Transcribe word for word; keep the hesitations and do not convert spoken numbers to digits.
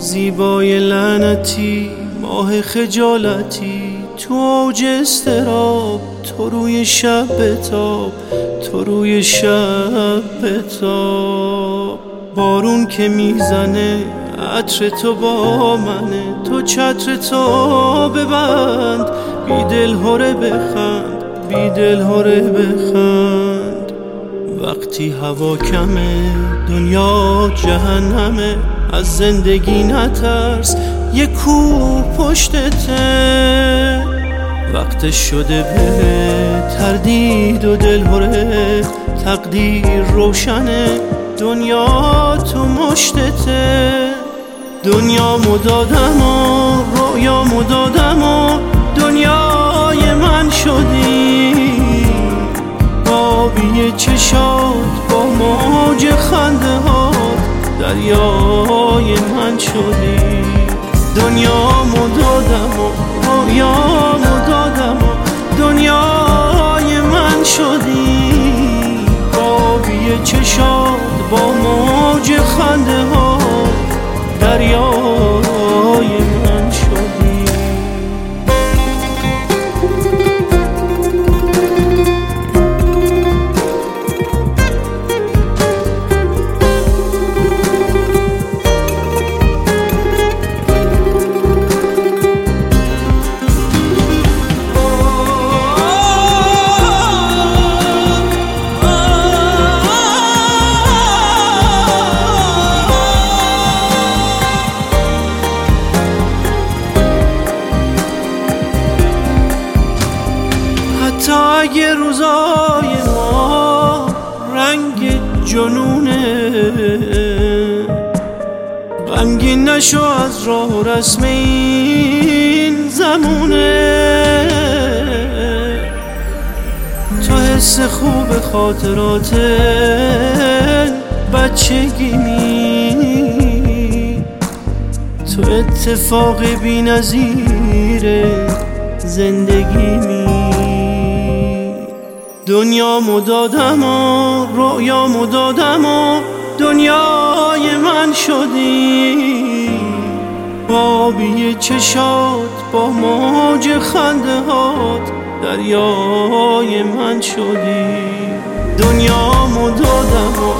زیبای لعنتی، ماه خجالتی، تو اوج استراب، تو روی شب بتاب، تو روی شب بتاب. بارون که میزنه عطر تو با منه، تو چتر تو ببند، بی دل هره بخند، بی دل هره بخند. وقتی هوا کمه دنیا جهنمه، از زندگی نترس یه کوه پشتته. وقت شده به تردید و دل هره، تقدیر روشنه، دنیا تو مشتته. دنیا مدادم و رویا مدادم و دنیای من شدی، آبی چشات با موج خنده ها دریای من شدی. دنیا مدادم و رویا مدادم و دنیای من شدی، آبی چشات با موج خنده ها دریای من شدی. تا اگه روزای ما رنگ جنونه، غمگین نشو از راه و رسم این زمونه. تو حس خوب خاطرات بچگی می، تو اتفاق بی نظیر زندگی می. دنیا مدادم و رویا مدادم و دنیای من شدی، آبی چشات با موج خنده هات دریای من شدی. دنیا مدادم و